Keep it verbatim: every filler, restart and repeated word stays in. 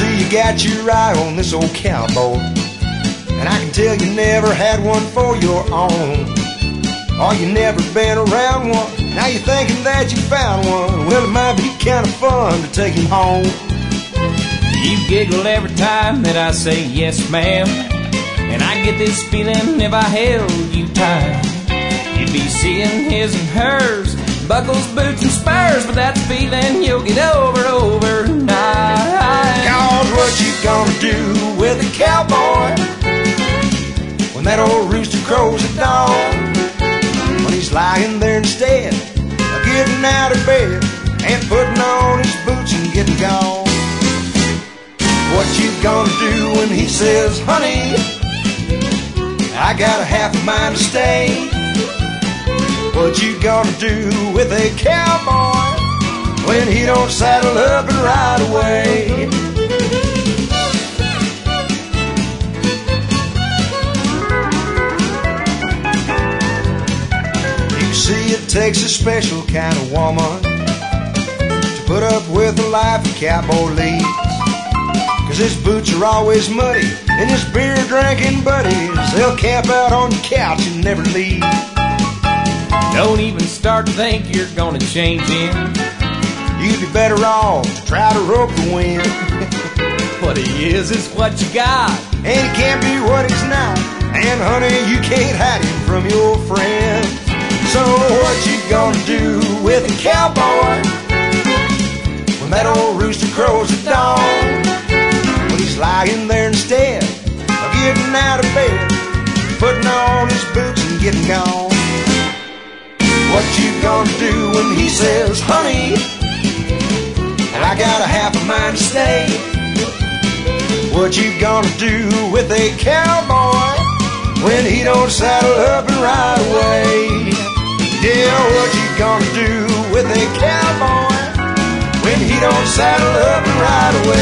see you got your eye on this old cowboy, and I can tell you never had one for your own. Or you never been around one, now you're thinking that you found one. Well, it might be kind of fun to take him home. You giggle every time that I say yes, ma'am, and I get this feeling if I held you tight, you'd be seeing his and hers, buckles, boots, and spurs, but that's a feeling you'll get over overnight. Cause what you gonna do with a cowboy when that old rooster crows at dawn? When he's lying there instead of getting out of bed and putting on his boots and getting gone. What you gonna do when he says, honey, I got a half a mind to stay? What you gonna do with a cowboy when he don't saddle up and ride away? You see, it takes a special kind of woman to put up with the life a cowboy leads. Cause his boots are always muddy, and his beer-drinking buddies, they'll camp out on your couch and never leave. Don't even start to think you're gonna change him. You'd be better off to try to rope the wind. What he is is what you got, and he can't be what he's not. And honey, you can't hide him from your friends. So what you gonna do with a cowboy when that old rooster crows at dawn? He's lying there instead of getting out of bed, putting on his boots and getting gone. What you gonna do when he says, honey, I got a half a mind to stay? What you gonna do with a cowboy when he don't saddle up and ride away? Yeah, what you gonna do with a cowboy when he don't saddle up and ride away?